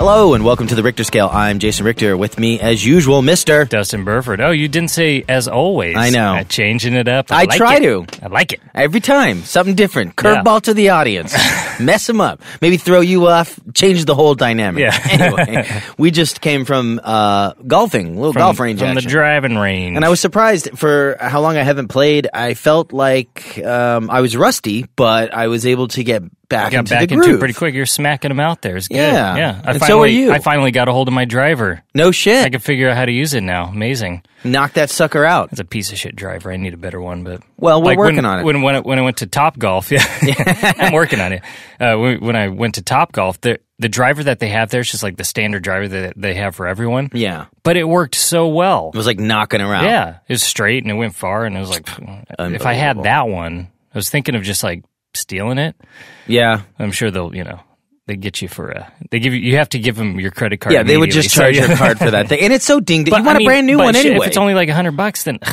Hello and welcome to the Richter Scale. I'm Jason Richter. With me, as usual, Mr. Dustin Burford. Oh, you didn't say as always. I know. Changing it up. I try to. I like it. Every time. Something different. Curveball to the audience. Mess them up. Maybe throw you off. Change the whole dynamic. Yeah. Anyway, we just came from golfing. A little golf range From action. the driving range. And I was surprised for how long I haven't played. I felt like I was rusty, but I was able to get back into the groove. Into it pretty quick. You're smacking them out there. It's good. Yeah. And so are you. I finally got a hold of my driver. No shit. I can figure out how to use it now. Amazing. Knock that sucker out. It's a piece of shit driver. I need a better one, but well, we're working on it. When I went to Top Golf, I'm working on it. When I went to Top Golf, the driver that they have there is just like the standard driver that they have for everyone. Yeah, but it worked so well. It was like knocking around. Yeah, it was straight and it went far, and it was like, if I had that one, I was thinking of just like stealing it. Yeah, I'm sure they'll, they get you for you have to give them your credit card. Yeah, they would just charge your card for that thing, and it's so dinged. You want a brand new one anyway. If it's only like $100, then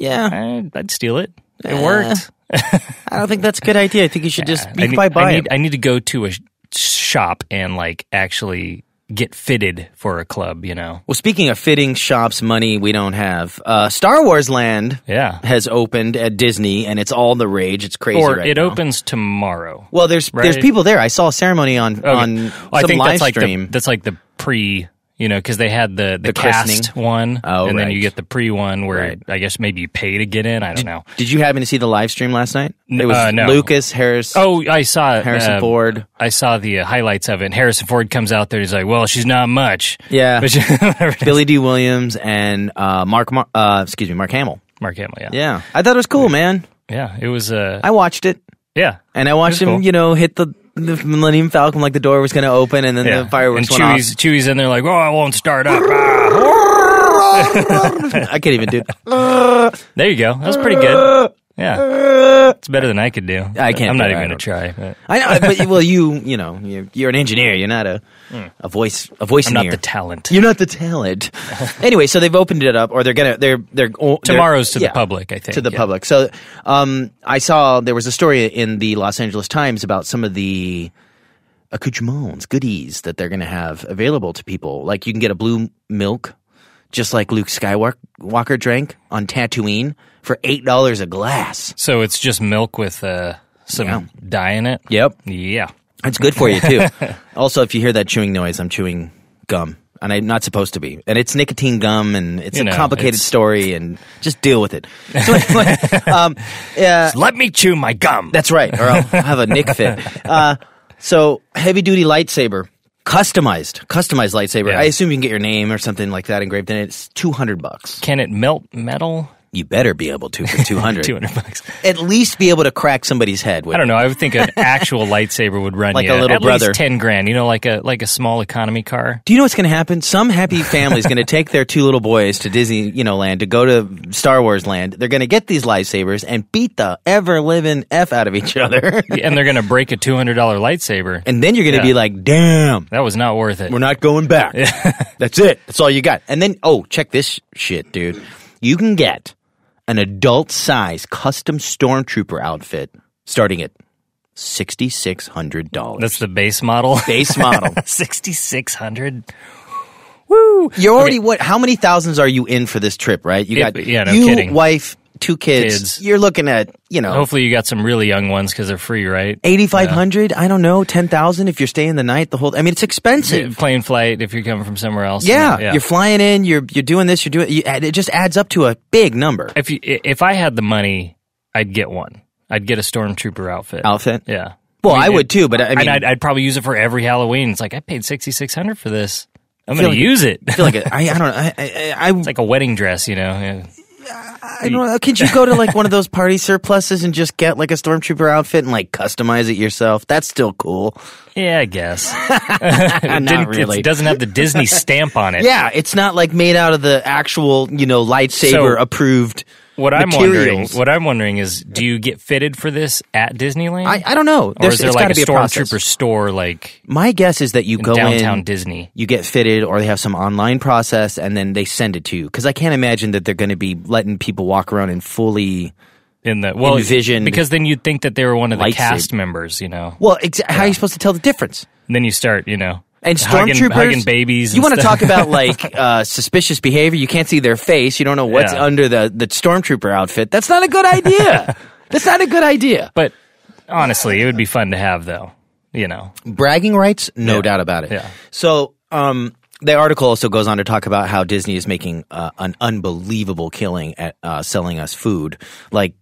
I'd steal it. It worked. I don't think that's a good idea. I think you should just beat by buy. I need to go to a shop and like actually get fitted for a club, Well, speaking of fitting shops, money we don't have. Star Wars Land has opened at Disney, and it's all the rage. It's crazy right now. Or it opens tomorrow. Well, there's people there. I saw a ceremony on some live stream. That's like the pre... because they had the cast one, and then you get the pre one where I guess maybe you pay to get in. I don't know. Did you happen to see the live stream last night? It was no. Lucas, Harris. Oh, I saw Harrison Ford. I saw the highlights of it. And Harrison Ford comes out there. He's like, "Well, she's not much." Yeah. Billy D. Williams and Mark Hamill. Mark Hamill. Yeah. Yeah. I thought it was cool, man. Yeah. It was. I watched it. Yeah. And I watched him, hit the Millennium Falcon like the door was going to open, and then the fireworks went off. Chewie's in there like, "Oh, I won't start up." I can't even do it. There you go. That was pretty good. Yeah, it's better than I could do. I can't. I'm not even going to try. But. I know, but you're an engineer. You're not a voice. I'm not the talent. You're not the talent. Anyway, so they've opened it up, or they're tomorrow's to the public. I think to the public. So I saw there was a story in the Los Angeles Times about some of the accoutrements, goodies that they're going to have available to people. Like you can get a blue milk, just like Luke Skywalker drank on Tatooine, for $8 a glass. So it's just milk with some dye in it? Yep. Yeah. It's good for you, too. Also, if you hear that chewing noise, I'm chewing gum. And I'm not supposed to be. And it's nicotine gum, and it's a complicated story, and just deal with it. So anyway, let me chew my gum. That's right, or I'll have a nick fit. So, heavy-duty lightsaber. Customized lightsaber. Yeah. I assume you can get your name or something like that engraved in it. It's $200. Can it melt metal? You better be able to for $200. $200. At least be able to crack somebody's head with. I don't know. I would think an actual lightsaber would run like you a little at brother. Least $10,000. Like a small economy car. Do you know what's going to happen? Some happy family is going to take their two little boys to Disney, land to go to Star Wars Land. They're going to get these lightsabers and beat the ever living F out of each other. And they're going to break a $200 lightsaber. And then you're going to be like, damn, that was not worth it. We're not going back. That's it. That's all you got. And then check this shit, dude. You can get an adult-size custom Stormtrooper outfit starting at $6,600. That's the base model? Base model. $6,600? Woo! You're already, how many thousands are you in for this trip, right? You got kidding. Wife, 2 kids. You're looking at, Hopefully you got some really young ones because they're free, right? $8,500? I don't know. $10,000 if you're staying the night. It's expensive. Plane flight if you're coming from somewhere else. Yeah. You're flying in. You're doing this. It just adds up to a big number. If I had the money, I'd get one. I'd get a Stormtrooper outfit. Outfit? Yeah. Well, I would too, but I'd probably use it for every Halloween. It's like I paid $6,600 for this. I'm going to use it. I feel like I don't know. It's like a wedding dress, Yeah. I don't know. Can't you go to like one of those party surpluses and just get like a Stormtrooper outfit and like customize it yourself? That's still cool. Yeah, I guess. Not really. It doesn't have the Disney stamp on it. Yeah, it's not like made out of the actual, lightsaber approved materials. What I'm wondering is, do you get fitted for this at Disneyland? I don't know. Or is there like a Stormtrooper store like my guess is that you go downtown in, Disney. You get fitted, or they have some online process, and then they send it to you. Because I can't imagine that they're going to be letting people walk around in fully envisioned, because then you'd think that they were one of the lightsaber cast members, Well, how are you supposed to tell the difference? And then you start, And hugging stormtroopers, babies. you and want to stuff. talk about like suspicious behavior? You can't see their face. You don't know what's Yeah. under the stormtrooper outfit. That's not a good idea. That's not a good idea. But honestly, it would be fun to have, though. You know, Bragging rights, no Yeah. doubt about it. Yeah. So, the article also goes on to talk about how Disney is making an unbelievable killing at selling us food, like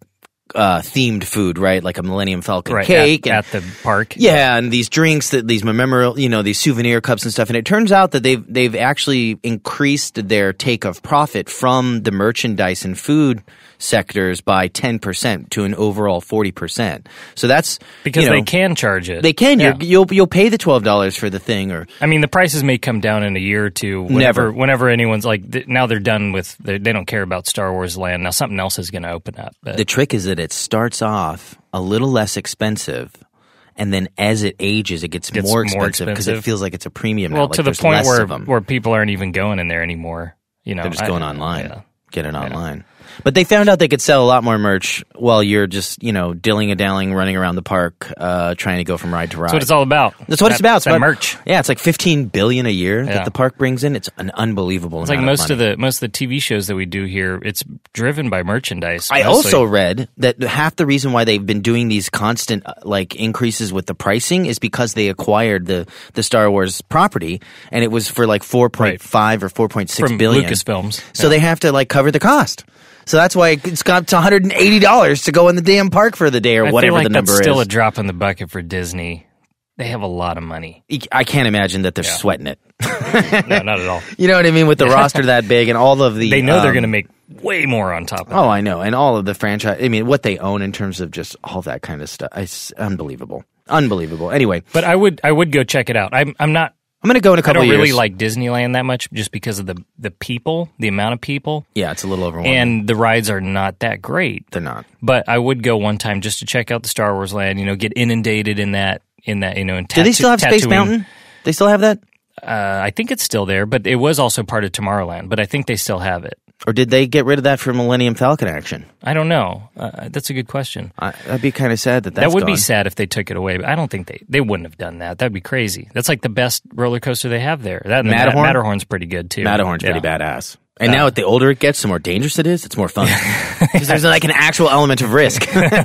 themed food, right? Like a Millennium Falcon right cake at the park. yeah, and these drinks, these memorial, these souvenir cups and stuff. And it turns out that they've actually increased their take of profit from the merchandise and food sectors by 10% to an overall 40%. So that's Because they can charge it. They can. Yeah. You'll pay the $12 for the thing, or I mean, the prices may come down in a year or two. Whenever anyone's like, now they're done with. They don't care about Star Wars Land. Now something else is going to open up. But the trick is that it starts off a little less expensive. And then as it ages, it gets more expensive because it feels like it's a premium now. well, Like to the there's point less of them. where people aren't even going in there anymore. You know, They're just going online. Yeah. Get it online. But they found out they could sell a lot more merch while you're just, dilling-a-dallying, running around the park, trying to go from ride to ride. That's what it's all about. That's what it's about. That merch. Yeah, it's like $15 billion a year that Yeah. the park brings in. It's an unbelievable It's amount like most of money. of the TV shows that we do here. It's driven by merchandise. I mostly. also read that half the reason why they've been doing these constant increases with the pricing is because they acquired the Star Wars property, and it was for like 4.5 or 4.6 from billion. Lucasfilms. So they have to cover the cost. So that's why it's got to $180 to go in the damn park for the day or I whatever feel like the number that's still is. a drop in the bucket for Disney. They have a lot of money. I can't imagine that they're sweating it. No, not at all. You know what I mean? With the roster that big and all of the... They know they're going to make way more on top of it. Oh, I know. And all of the franchise... I mean, what they own in terms of just all that kind of stuff. It's unbelievable. Unbelievable. Anyway. But I would go check it out. I'm not... I'm going to go in a I couple don't of years. really like Disneyland that much just because of the people, the amount of people. Yeah, it's a little overwhelming. And the rides are not that great. They're not. But I would go one time just to check out the Star Wars land, get inundated in that, in Do they still have Space Tatooine. Mountain? They still have that? I think it's still there, but it was also part of Tomorrowland, but I think they still have it. Or did they get rid of that for Millennium Falcon action? I don't know. That's a good question. I'd be kind of sad that's That would be gone. sad if they took it away, but I don't think they wouldn't have done that. That'd be crazy. That's like the best roller coaster they have there. That and Matterhorn? Matterhorn's pretty good too. Matterhorn's Yeah. pretty badass. And now, the older it gets, the more dangerous it is. It's more fun because there's like an actual element of risk.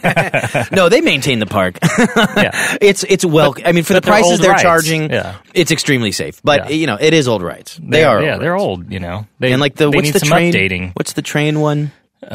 No, they maintain the park. Yeah. It's well. I mean, for the but they're prices old they're rides. charging, Yeah. it's extremely safe. But Yeah. it is old rides. They are. Yeah, old they're rides. old. They And like they what's need the some train? updating. What's the train one?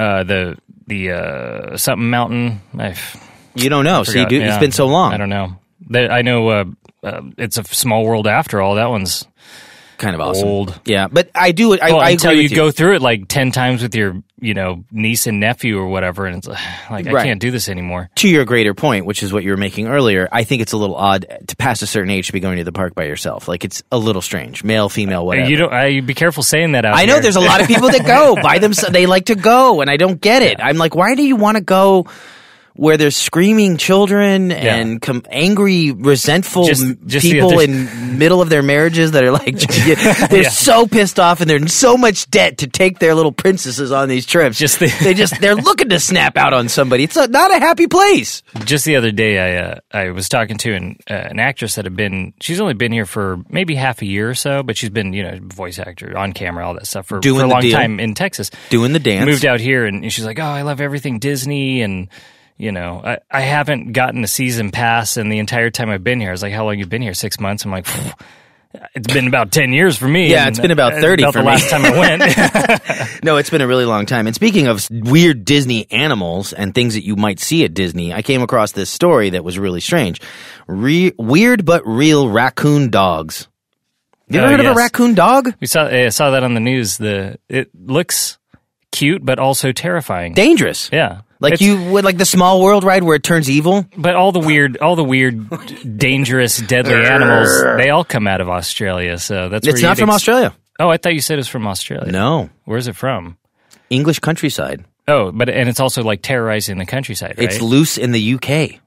The something mountain. You don't know. See, Forgot. dude, it's Yeah. been so long. I don't know. I know. It's a small world after all. That one's Kind of awesome. old. Yeah, but I do. I until agree you with go through it like 10 times with your niece and nephew or whatever, and it's like I Right. can't do this anymore. To your greater point, which is what you were making earlier, I think it's a little odd to past a certain age to be going to the park by yourself. Like it's a little strange. Male, female, whatever. You don't. You be careful saying that out I know here. there's a lot of people that go by themselves. They like to go, and I don't get it. I'm like, why do you want to go where there's screaming children and angry, resentful Just the people other- in middle of their marriages that are like, they're so pissed off and they're in so much debt to take their little princesses on these trips. They're looking to snap out on somebody. It's not a happy place. Just the other day, I was talking to an actress that she's only been here for maybe half a year or so, but she's been, voice actor, on camera, all that stuff for a long time in Texas. Doing the dance. Moved out here, and she's like, oh, I love everything Disney, and, I haven't gotten a season pass, and the entire time I've been here, I was like, how long you been here? 6 months? I'm like, it's been about 10 years for me. Yeah, it's been about 30 about for the me. last time I went. No, it's been a really long time. And speaking of weird Disney animals and things that you might see at Disney, I came across this story that was really strange. Weird but real raccoon dogs. You ever heard of a raccoon dog? I saw that on the news. It looks cute, but also terrifying. Dangerous. Yeah. Like you would like the Small World ride where it turns evil. But all the weird, dangerous, deadly animals, they all come out of Australia. So that's It's where not from Australia. Oh, I thought you said it was from Australia. No. Where's it from? English countryside. Oh, and it's also like terrorizing the countryside, right? It's loose in the UK.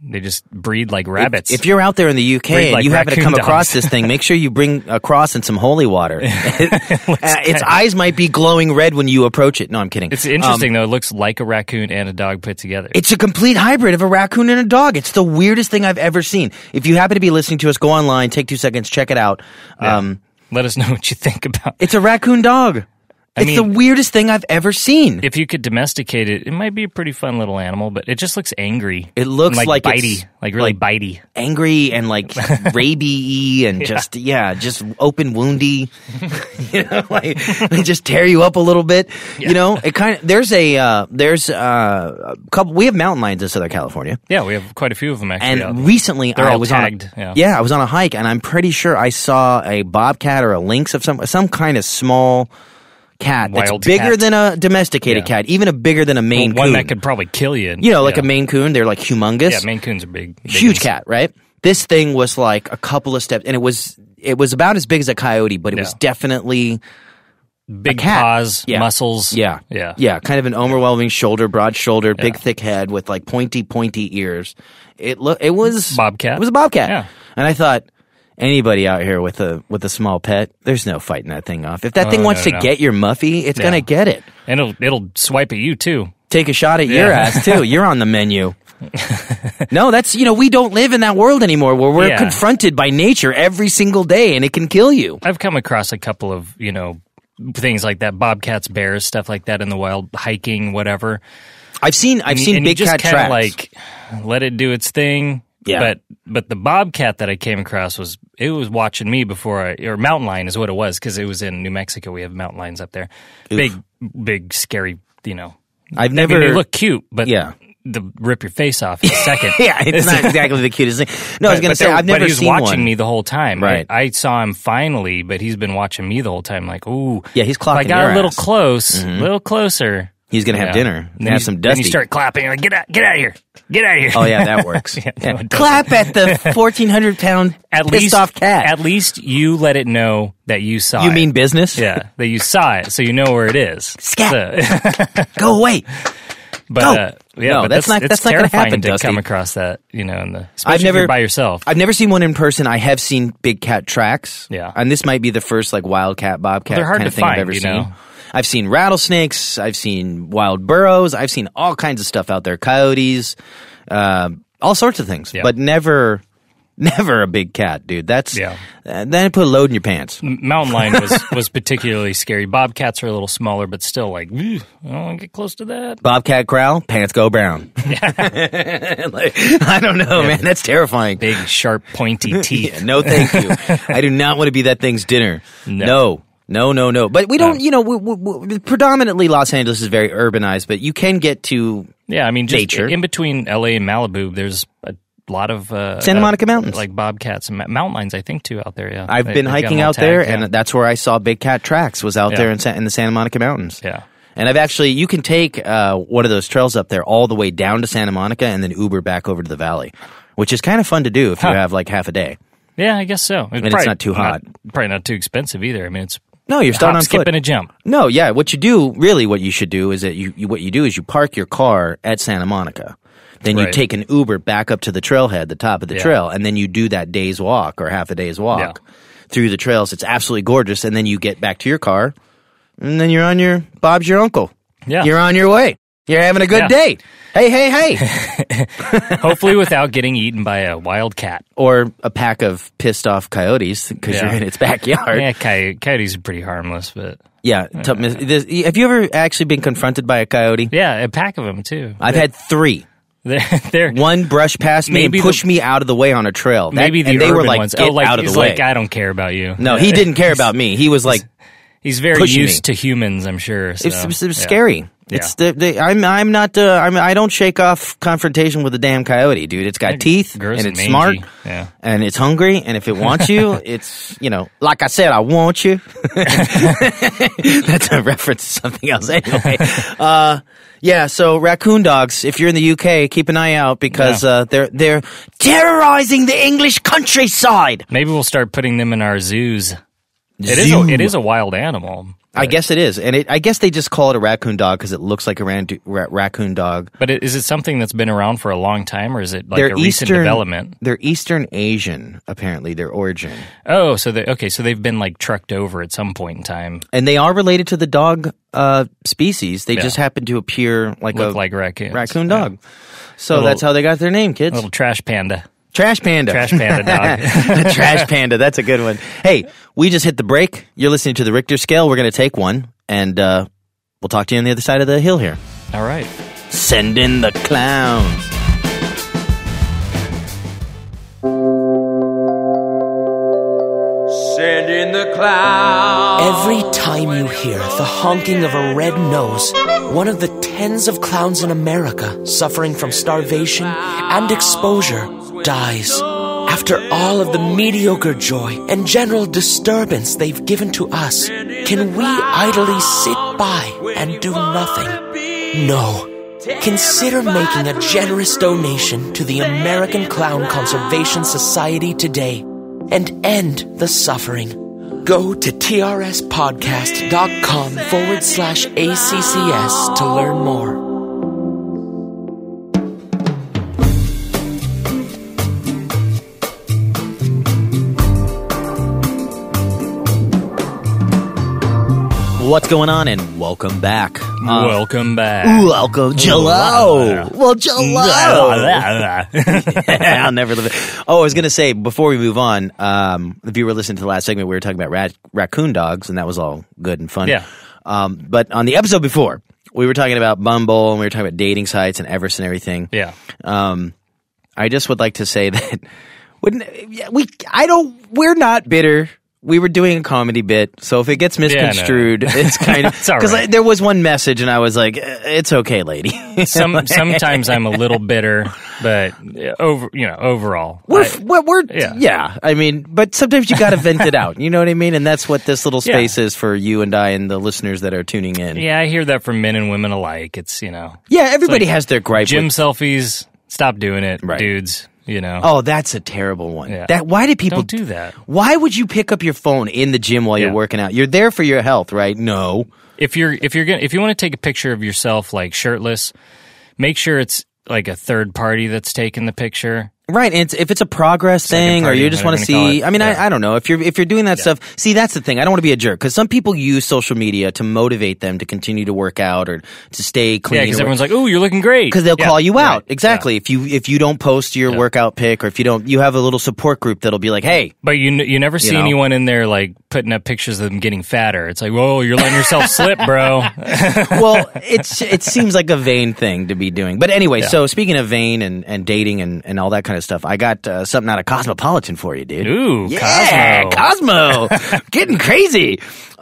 They just breed like rabbits. If you're out there in the UK Breed and like you happen to come raccoon across dogs. this thing, make sure you bring a cross and some holy water. Its eyes might be glowing red when you approach it. No, I'm kidding. It's interesting though. It looks like a raccoon and a dog put together. It's a complete hybrid of a raccoon and a dog. It's the weirdest thing I've ever seen. If you happen to be listening to us, go online, take 2 seconds, check it out. Yeah. Let us know what you think about. It's a raccoon dog. It's the weirdest thing I've ever seen. If you could domesticate it, it might be a pretty fun little animal, but it just looks angry. It looks and like bitey, it's like really bitey. Angry and like rabies and just open woundy. They just tear you up a little bit. Yeah. You know, it kind of there's a couple. We have mountain lions in Southern California. Yeah, we have quite a few of them actually. And recently, They're I all was tagged, on. yeah. I was on a hike, and I'm pretty sure I saw a bobcat or a lynx of some kind of small cat that's Wild bigger cat. than a domesticated cat, even a bigger than a Maine Coon. One that could probably kill you. You know, like a Maine Coon, they're like humongous. Yeah, Maine Coons are big. Huge cat, right? This thing was like a couple of steps, and it was about as big as a coyote, but it was definitely big a cat. paws, Yeah. muscles. Yeah, kind of an overwhelming shoulder, broad shouldered, big thick head with like pointy ears. It was Bobcat. It was a bobcat. Yeah. And I thought, anybody out here with a small pet, there's no fighting that thing off. If that thing wants to get your muffy, it's gonna get it. And it'll swipe at you too. Take a shot at your ass too. You're on the menu. No, that's we don't live in that world anymore where we're confronted by nature every single day and it can kill you. I've come across a couple of things like that, bobcats, bears, stuff like that in the wild, hiking, whatever. I've seen big just cat kinda tracks. like let it do its thing. Yeah. But the bobcat that I came across was watching me before or mountain lion is what it was because it was in New Mexico. We have mountain lions up there. Oof. Big, scary. I've never. They look cute, but Yeah. they'll rip your face off in a second. Yeah, it's not exactly the cutest thing. No, I was going to say I've never but he was seen watching one. me the whole time. Right. I saw him finally, but he's been watching me the whole time. Like, ooh, Yeah, he's clocking If I got your a little ass. close, a little closer. He's going to have dinner. Then Have some Then dusty. you start clapping. Like, get out of here! Get out of here! Oh yeah, that works. Yeah, Yeah. no, it doesn't. Clap at the 1,400-pound pissed off cat. At least you let it know that you saw it. You mean business? Yeah, that you saw it, so you know where it is. Scat. Go away. But No, but that's not gonna terrifying happen, to Dusty. come across that, especially if you're by yourself. I've never seen one in person. I have seen big cat tracks. Yeah. And this might be the first like wildcat, bobcat They're hard kind to of thing I've find, ever you seen. know? I've seen rattlesnakes. I've seen wild burros. I've seen all kinds of stuff out there. Coyotes, all sorts of things. Yeah. But never a big cat, dude. That's then put a load in your pants. Mountain lion was particularly scary. Bobcats are a little smaller, but still like, I don't want to get close to that. Bobcat growl, pants go brown. I don't know, man. That's terrifying. Big, sharp, pointy teeth. Yeah, no, thank you. I do not want to be that thing's dinner. No. But we don't, we predominantly Los Angeles is very urbanized, but you can get to Yeah, I mean, just nature. in between LA and Malibu, there's a lot of Santa Monica Mountains. like bobcats and mountain lions, I think, too, out there. Yeah, I've been they've got hiking them all out there, tagged, and that's where I saw big cat tracks, was out Yeah. there in the Santa Monica Mountains. yeah. And I've actually, you can take one of those trails up there all the way down to Santa Monica and then Uber back over to the valley, which is kind of fun to do if you have like half a day. Yeah, I guess so. And it's not too hot. Probably not too expensive either. I mean, it's No, you're starting hop, on skip, foot. and a jump. No, yeah. What you should do is that you park your car at Santa Monica. Then you Right. take an Uber back up to the trailhead, the top of the trail, and then you do that day's walk or half a day's walk through the trails. It's absolutely gorgeous. And then you get back to your car, and then you're on Bob's your uncle. Yeah. You're on your way. You're having a good Yeah. day. Hey. Hopefully without getting eaten by a wild cat. Or a pack of pissed off coyotes because you're in its backyard. Yeah, coyotes are pretty harmless, but... Yeah. Have you ever actually been confronted by a coyote? Yeah, a pack of them, too. I've had 3. They're One brushed past me and Maybe pushed me out of the way on a trail. maybe the and they urban were like, ones. get like, out of he's the way. like, I don't care about you. No, he didn't care about me. He was like, He's very pushing used me. to humans, I'm sure. So, it's scary. Yeah. It's I'm not. I don't shake off confrontation with a damn coyote, dude. It's got teeth gross and and it's mangy. smart, Yeah. and it's hungry. And if it wants you, it's like I said, I want you. That's a reference to something else, anyway. Yeah. So raccoon dogs. If you're in the UK, keep an eye out because they're terrorizing the English countryside. Maybe we'll start putting them in our zoos. It is a wild animal. I guess it is. And I guess they just call it a raccoon dog because it looks like a raccoon dog. But is it something that's been around for a long time, or is it like a recent development? They're Eastern Asian, apparently, their origin. Oh, so they've been like trucked over at some point in time. And they are related to the dog species. They just happen to appear like like raccoons. Raccoon dog. So that's how they got their name, kids. Little trash panda. Trash panda. Trash panda dog. Trash panda. That's a good one. Hey, we just hit the break. You're listening to the Richter Scale. We're going to take one, and we'll talk to you on the other side of the hill here. All right. Send in the clowns. Send in the clowns. Every time you hear the honking of a red nose, one of the tens of clowns in America suffering from starvation and exposure dies. After all of the mediocre joy and general disturbance they've given to us, can we idly sit by and do nothing? No. Consider making a generous donation to the American Clown Conservation Society today and end the suffering. Go to trspodcast.com/ACCS to learn more. What's going on, and welcome back. Welcome back. Welcome, Jello. Well, Jello. I'll never live it. Oh, I was going to say, before we move on, if you were listening to the last segment, we were talking about raccoon dogs, and that was all good and fun. Yeah. But on the episode before, we were talking about Bumble, and we were talking about dating sites and Everest and everything. Yeah. I just would like to say that we're not bitter. We were doing a comedy bit, so if it gets misconstrued, it's kind of because right. There was one message, and I was like, "It's okay, lady." Sometimes I'm a little bitter, but overall, I mean, but sometimes you got to vent it out. You know what I mean? And that's what this little space is for you and I and the listeners that are tuning in. Yeah, I hear that from men and women alike. It's everybody has their gripe. Gym selfies, stop doing it, dudes. Oh, that's a terrible one. Yeah. Why do people don't do that? Why would you pick up your phone in the gym while you're working out? You're there for your health, right? No. If you want to take a picture of yourself like shirtless, make sure it's like a third party that's taking the picture. Right, and if it's a progress thing, or you just want to see, I mean, I don't know if you're doing that stuff. See, that's the thing. I don't want to be a jerk because some people use social media to motivate them to continue to work out or to stay clean. Yeah, because everyone's like, "Oh, you're looking great," because they'll call you out. Right. Exactly. Yeah. If you don't post your workout pic, or if you don't, you have a little support group that'll be like, "Hey." But you never see anyone in there like putting up pictures of them getting fatter. It's like, "Whoa, you're letting yourself slip, bro." Well, it seems like a vain thing to be doing. But anyway, so speaking of vain and dating and all that kind of stuff, I got something out of Cosmopolitan for you, dude. Ooh, yeah, Cosmo. Getting crazy.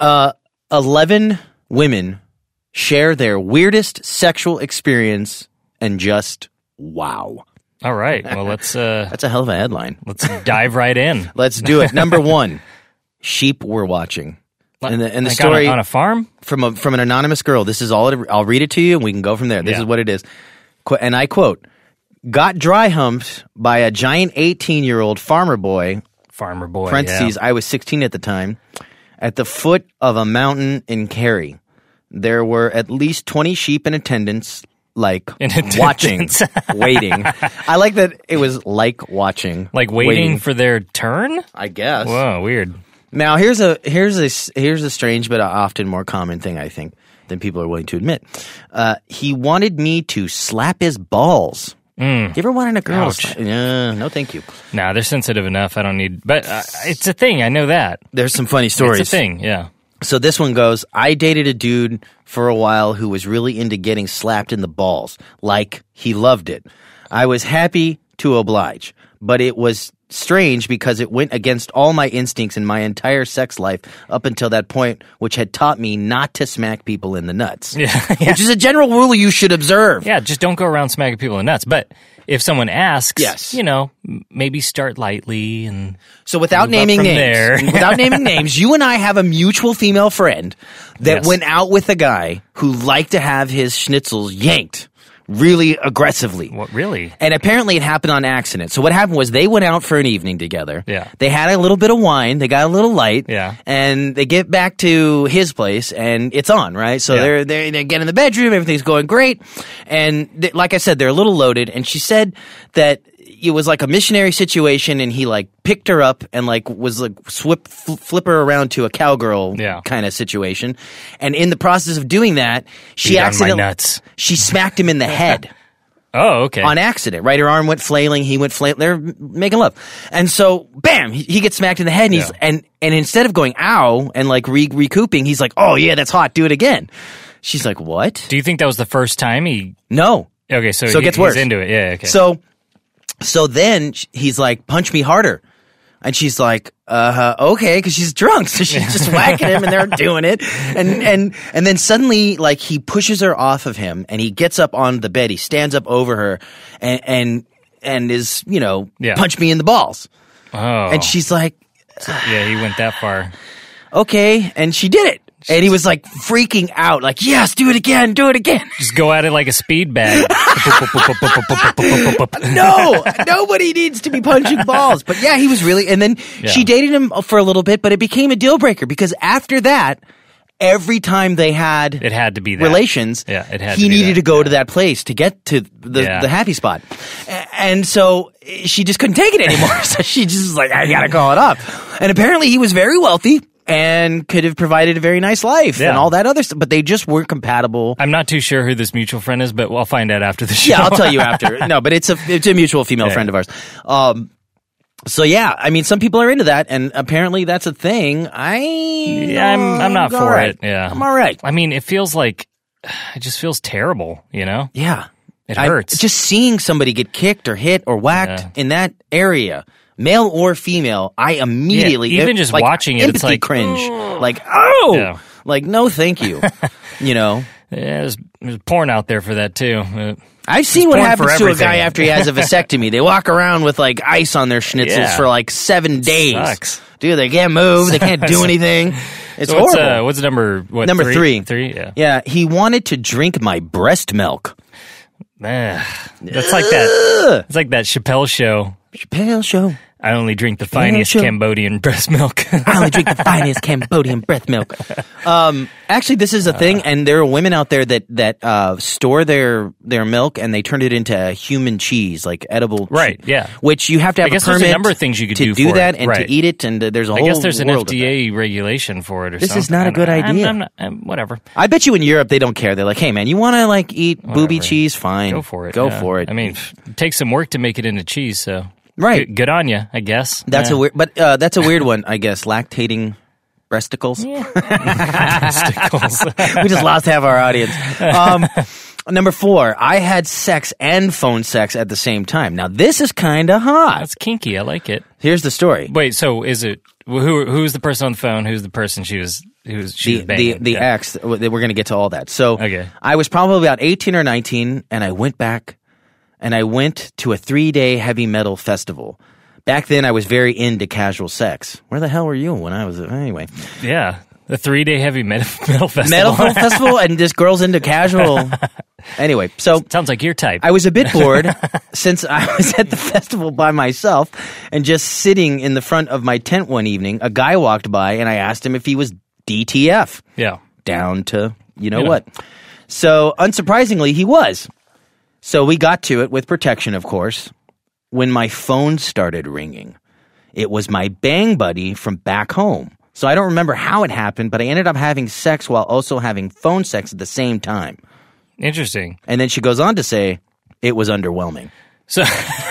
11 women share their weirdest sexual experience and just wow. All right. Well, let's... That's a hell of a headline. Let's dive right in. Let's do it. Number 1, sheep were watching. And the story... On a farm? From an anonymous girl. This is all... I'll read it to you and we can go from there. This is what it is. And I quote... Got dry humped by a giant 18-year-old farmer boy, parentheses, I was 16 at the time, at the foot of a mountain in Kerry. There were at least 20 sheep in attendance, watching, waiting. I like that it was like watching. Like waiting for their turn? I guess. Whoa, weird. Now, here's a strange but often more common thing, I think, than people are willing to admit. He wanted me to slap his balls. You ever wanted a girl? No, thank you. Nah, they're sensitive enough. I don't need. But it's a thing. I know that. There's some funny stories. It's a thing. Yeah. So this one goes. I dated a dude for a while who was really into getting slapped in the balls. Like he loved it. I was happy to oblige, but it was strange because it went against all my instincts in my entire sex life up until that point, which had taught me not to smack people in the nuts. Yeah. Which is a general rule you should observe. Yeah, just don't go around smacking people in the nuts. But if someone asks, maybe start lightly and so without naming names, you and I have a mutual female friend that went out with a guy who liked to have his schnitzels yanked really aggressively. What, really? And apparently it happened on accident. So what happened was they went out for an evening together. Yeah. They had a little bit of wine. They got a little light. Yeah. And they get back to his place and it's on, right? So Yeah. they get in the bedroom. Everything's going great. And like I said, they're a little loaded. And she said that it was like a missionary situation and he like picked her up and like was like flip her around to a cowgirl kind of situation. And in the process of doing that, she Beat on my accidentally nuts. she smacked him in the head. Oh, okay. On accident, right? Her arm went flailing. He went flailing. They're making love, and so, bam! He gets smacked in the head, and he's and instead of going ow and like recouping, he's like, "Oh yeah, that's hot. Do it again." She's like, "What?" Do you think that was the first time he? No. Okay, so it gets worse. He's into it. Yeah. Okay. So then he's like, "Punch me harder," and she's like, okay, because she's drunk, so she's just whacking him, and they're doing it, and then suddenly, like, he pushes her off of him, and he gets up on the bed, he stands up over her, and is, punch me in the balls. Oh. And she's like, yeah, he went that far. Okay, and she did it. And he was like freaking out, like, yes, do it again. Just go at it like a speed bag. No, nobody needs to be punching balls. But yeah, he was really, and then she dated him for a little bit, but it became a deal breaker because after that, every time they had it had to be that. relations, he needed to go to that place to get to the happy spot. And so she just couldn't take it anymore. So she just was like, I gotta call it off. And apparently he was very wealthy and could have provided a very nice life and all that other stuff, but they just weren't compatible. I'm not too sure who this mutual friend is, but I'll find out after the show. Yeah, I'll tell you after. No, but it's a mutual female friend of ours. So yeah, I mean, some people are into that, and apparently that's a thing. I'm not for it. Yeah, I'm all right. I mean, it just feels terrible, Yeah, it hurts. Just seeing somebody get kicked or hit or whacked in that area, male or female, I immediately even just like, watching it, it's like cringe. Like like no, thank you. Yeah, there's porn out there for that too. I've seen what happens to a guy after he has a vasectomy. They walk around with like ice on their schnitzels for like 7 days. Sucks. Dude, they can't move. They can't do anything. It's horrible. What's number? Number 3. 3. Yeah. Yeah. He wanted to drink my breast milk. That's like that. It's like that Chappelle show. Chappelle show. I only drink the finest Cambodian breast milk. I only drink the finest Cambodian breast milk. Actually, this is a thing, and there are women out there that store their milk and they turn it into human cheese, like edible. Right. Yeah. Which you have to have a permit. There's a number of things you could do for that it. and to eat it, and there's a whole. I guess there's an world FDA regulation for it or this something. This is not a good idea. Whatever. I bet you in Europe they don't care. They're like, hey man, you want to like eat booby cheese? Fine, go for it. Go for it. I mean, it takes some work to make it into cheese, so. Right. Good on you, I guess. That's a weird, but that's a weird one, I guess. Lactating breasticles. Yeah. Breasticles. We just lost half our audience. Number 4, I had sex and phone sex at the same time. Now this is kind of hot. That's kinky. I like it. Here's the story. Wait, so is it who's the person on the phone? Who's the person she was banging? The ex. We're going to get to all that. So okay. I was probably about 18 or 19, and I went back. And I went to a 3-day heavy metal festival. Back then, I was very into casual sex. Where the hell were you when I was... Anyway. Yeah. The 3-day heavy metal festival. Metal festival and just girls into casual... Anyway, so... Sounds like your type. I was a bit bored since I was at the festival by myself and just sitting in the front of my tent one evening. A guy walked by and I asked him if he was DTF. Yeah. Down to what. So, unsurprisingly, he was. So we got to it with protection, of course, when my phone started ringing. It was my bang buddy from back home. So I don't remember how it happened, but I ended up having sex while also having phone sex at the same time. Interesting. And then she goes on to say, it was underwhelming. So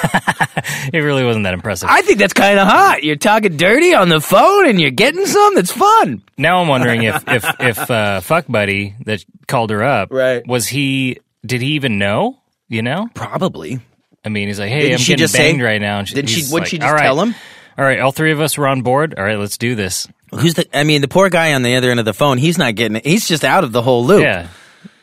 it really wasn't that impressive. I think that's kind of hot. You're talking dirty on the phone and you're getting some. That's fun. Now I'm wondering if fuck buddy that called her up, right. Did he even know? Probably. I mean, he's like, "Hey, I'm getting banged right now." And would she just tell him? All right, all 3 of us are on board. All right, let's do this. The poor guy on the other end of the phone. He's not getting it. He's just out of the whole loop. Yeah,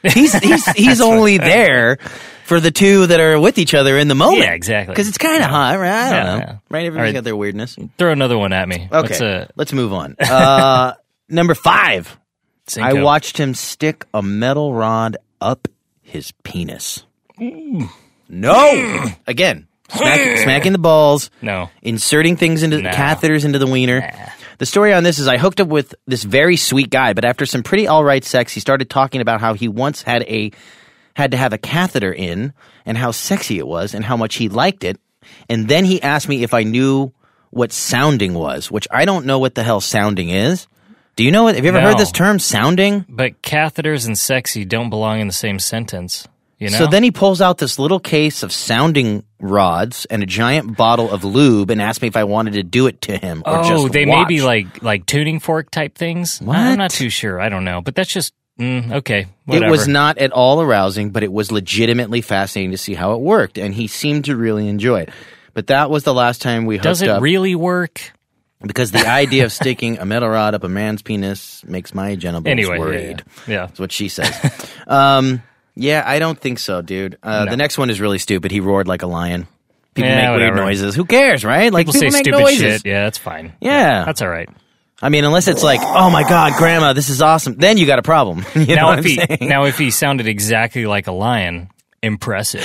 he's only there for the 2 that are with each other in the moment. Yeah, exactly. Because it's kind of hot, right? I don't know. Yeah. Right? Everybody's got their weirdness. Throw another one at me. Okay, let's move on. Number 5. Cinco. I watched him stick a metal rod up his penis. No. Again, smacking the balls. No. Inserting things into catheters into the wiener. Nah. The story on this is I hooked up with this very sweet guy, but after some pretty all right sex, he started talking about how he once had to have a catheter in and how sexy it was and how much he liked it. And then he asked me if I knew what sounding was, which I don't know what the hell sounding is. Do you know it? Have you ever heard this term, sounding? But catheters and sexy don't belong in the same sentence. You know? So then he pulls out this little case of sounding rods and a giant bottle of lube and asked me if I wanted to do it to him or just they watch. may be like tuning fork type things. What? I'm not too sure. I don't know. But that's just, okay, whatever. It was not at all arousing, but it was legitimately fascinating to see how it worked, and he seemed to really enjoy it. But that was the last time we hooked up. Does it really work? Because the idea of sticking a metal rod up a man's penis makes my genitals worried. Yeah. That's what she says. Yeah, I don't think so, dude. The next one is really stupid. He roared like a lion. People make weird noises. Who cares, right? Like People say make stupid noises. shit. Yeah, that's fine. Yeah. That's all right. I mean, unless it's like, oh my God, Grandma, this is awesome. Then you got a problem. You know what I'm saying? Now, if he sounded exactly like a lion, impressive.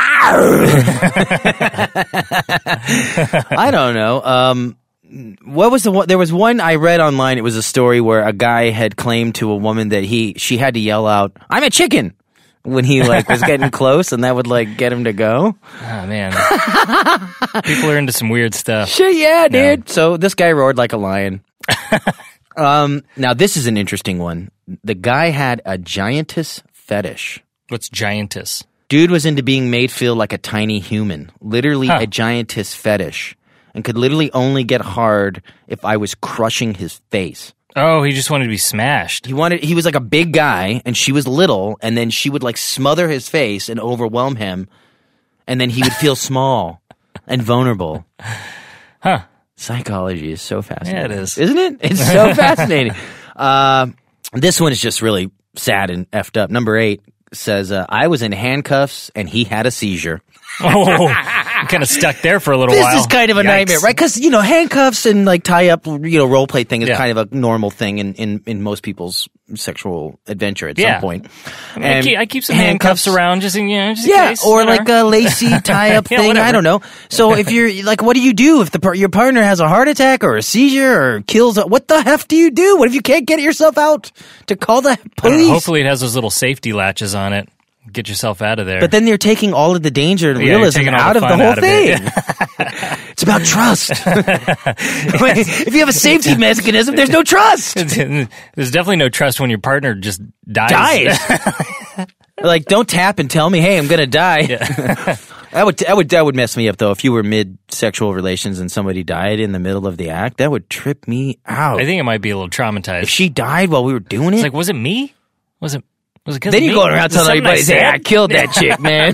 I don't know. What was the one? There was one I read online. It was a story where a guy had claimed to a woman that she had to yell out, "I'm a chicken," when he like was getting close, and that would like get him to go. Oh man, people are into some weird stuff. Shit, yeah, dude. So this guy roared like a lion. Now this is an interesting one. The guy had a giantess fetish. What's giantess? Dude was into being made feel like a tiny human, literally a giantess fetish, and could literally only get hard if I was crushing his face. Oh, he just wanted to be smashed. He was like a big guy, and she was little, and then she would like smother his face and overwhelm him, and then he would feel small and vulnerable. Huh. Psychology is so fascinating. Yeah, it is. Isn't it? It's so fascinating. This one is just really sad and effed up. Number 8 says, I was in handcuffs and he had a seizure. Oh, kind of stuck there for a little while. This is kind of a nightmare, right? Because, handcuffs and like tie up, role play thing is kind of a normal thing in most people's sexual adventure at some point. I mean, I keep some handcuffs around just in case. Or like a lacy tie up thing. I don't know. So if you're like, what do you do if your partner has a heart attack or a seizure or kills? What the heck do you do? What if you can't get yourself out to call the police? Hopefully it has those little safety latches on it. Get yourself out of there. But then you're taking all of the danger and realism out of the whole thing. It's about trust. If you have a safety mechanism, there's no trust. There's definitely no trust when your partner just dies. Like, don't tap and tell me, hey, I'm going to die. Yeah. That would mess me up, though. If you were mid-sexual relations and somebody died in the middle of the act, that would trip me out. I think it might be a little traumatized. If she died while we were doing it? It's like, was it me? Was it then you're going around telling everybody, say, I killed that chick, man.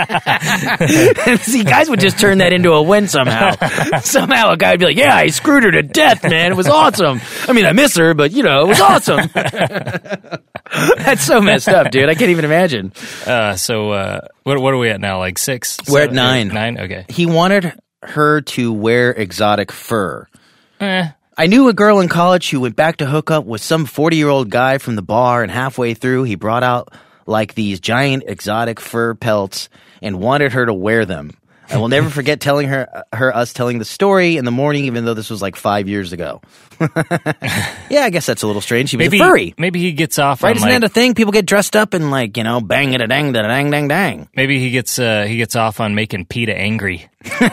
See, guys would just turn that into a win somehow. Somehow a guy would be like, yeah, I screwed her to death, man. It was awesome. I mean, I miss her, but, it was awesome. That's so messed up, dude. I can't even imagine. So what are we at now? Like 6? We're at 9. 9? Okay. He wanted her to wear exotic fur. I knew a girl in college who went back to hook up with some 40-year-old guy from the bar, and halfway through, he brought out like these giant exotic fur pelts and wanted her to wear them. I will never forget telling us telling the story in the morning, even though this was like 5 years ago. Yeah, I guess that's a little strange. She was a furry. Maybe he gets off right? on Isn't that a thing? People get dressed up and like, bang it a dang da dang dang dang. Maybe he gets off on making PETA angry.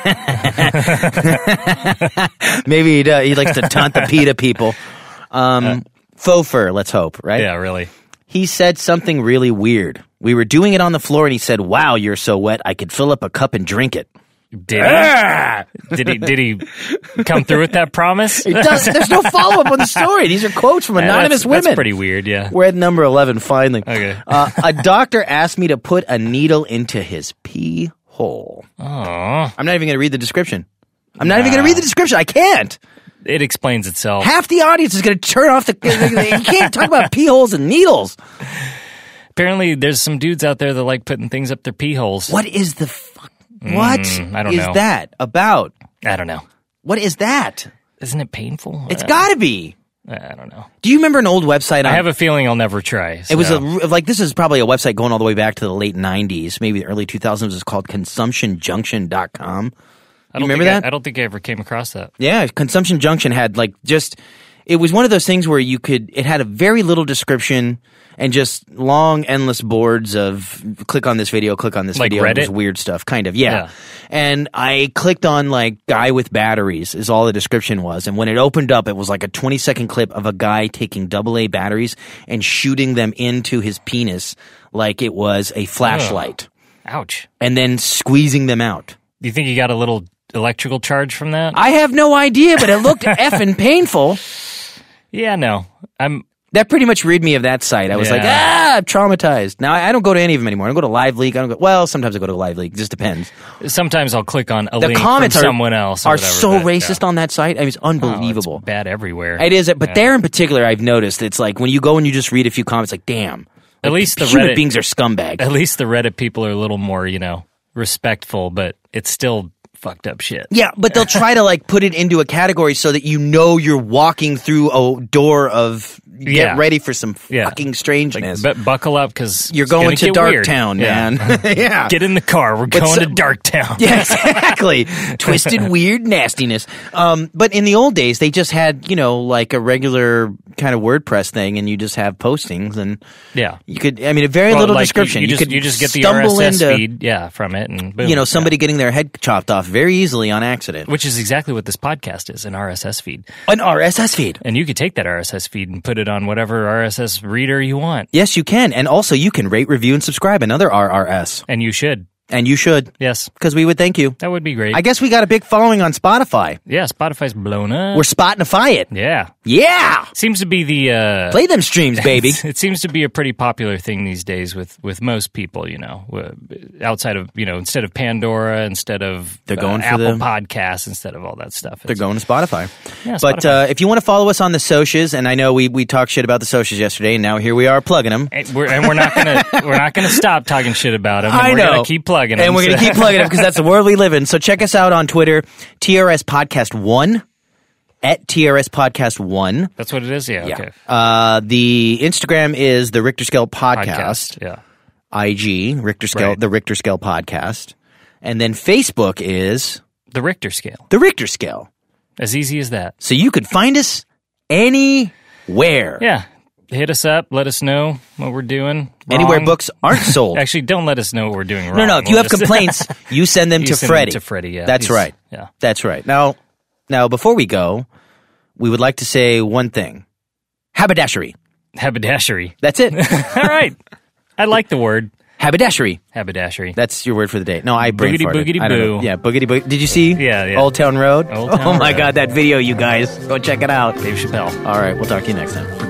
Maybe he does. He likes to taunt the PETA people. Faux fur, let's hope, right? Yeah, really. He said something really weird. We were doing it on the floor, and he said, wow, you're so wet, I could fill up a cup and drink it. Did he? Did he come through with that promise? There's no follow-up on the story. These are quotes from anonymous women. That's pretty weird, yeah. We're at number 11, finally. Okay. A doctor asked me to put a needle into his pee hole. Aww. I'm not even going to read the description. I can't. It explains itself. Half the audience is going to turn off the... You can't talk about pee holes and needles. Apparently, there's some dudes out there that like putting things up their pee holes. What is the fuck? What I don't know. is that about? I don't know. What is that? Isn't it painful? It's got to be. I don't know. Do you remember an old website? I have a feeling I'll never try. It was this is probably a website going all the way back to the late 90s, maybe the early 2000s. It's called consumptionjunction.com. You remember that? I don't think I ever came across that. Yeah, Consumption Junction had it was one of those things where it had a very little description and just long, endless boards of click on this video, click on this like video. Reddit? It was weird stuff, kind of, yeah. And I clicked on guy with batteries is all the description was. And when it opened up, it was like a 20-second clip of a guy taking AA batteries and shooting them into his penis like it was a flashlight. Ouch. And then squeezing them out. Do you think you got a little electrical charge from that? I have no idea, but it looked effing painful. Yeah, no. That pretty much rid me of that site. I was like, I'm traumatized. Now, I don't go to any of them anymore. I don't go to LiveLeak. Sometimes I go to LiveLeak. It just depends. Sometimes I'll click on a the link comments from someone else. Are so racist on that site. I mean, it's unbelievable. It's bad everywhere. It is, but there in particular, I've noticed it's like when you go and you just read a few comments, like, damn. At least the human Reddit beings are scumbag. At least the Reddit people are a little more, respectful, but it's still fucked up shit. Yeah, but they'll try to put it into a category so that you're walking through a door of get ready for some fucking strangeness. But buckle up because you're going to Darktown, man. Yeah. Get in the car. We're going to Darktown. Yeah, exactly. Twisted, weird nastiness. But in the old days, they just had, a regular kind of WordPress thing, and you just have postings, and you could, a very little description. You just get the RSS feed, from it, and boom. Somebody getting their head chopped off very easily on accident. Which is exactly what this podcast is, an RSS feed. An RSS feed. And you could take that RSS feed and put it on whatever RSS reader you want. Yes, you can. And also you can rate, review, and subscribe another RRS. And you should. And you should. Yes. Because we would thank you. That would be great. I guess we got a big following on Spotify. Yeah, Spotify's blown up. We're Spotify it. Yeah. Yeah! Seems to be the... Play them streams, baby. It seems to be a pretty popular thing these days with most people, outside of, instead of Pandora, instead of They're going for Apple Podcasts, instead of all that stuff. They're going to Spotify. Yeah, but Spotify. If you want to follow us on the socials, and I know we talked shit about the socials yesterday, and now here we are plugging them. We're not gonna stop talking shit about them. I know. We're gonna keep plugging them. And we're gonna keep plugging them because that's the world we live in. So check us out on Twitter, TRS Podcast 1 at TRS Podcast 1. That's what it is. Yeah. Okay. The Instagram is the Richter Scale Podcast. Yeah. IG Richter Scale, right. The Richter Scale Podcast, and then Facebook is the Richter Scale. The Richter Scale. As easy as that. So you could find us anywhere. Yeah. Hit us up. Let us know what we're doing wrong. Anywhere books aren't sold. Actually, don't let us know what we're doing wrong. No. If you have complaints, you send them to Freddie. To Freddie, yeah. That's right. Yeah. That's right. Now, before we go, we would like to say one thing. Haberdashery. Haberdashery. That's it. All right. I like the word. Haberdashery. Haberdashery. That's your word for the day. No, I brain farted. Boogity I don't know. boo. Yeah, boogity boo. Did you see? Yeah. Old Town Road? Old Town Oh my Road. God, that video, you guys. Go check it out. Dave Chappelle. All right, we'll talk to you next time.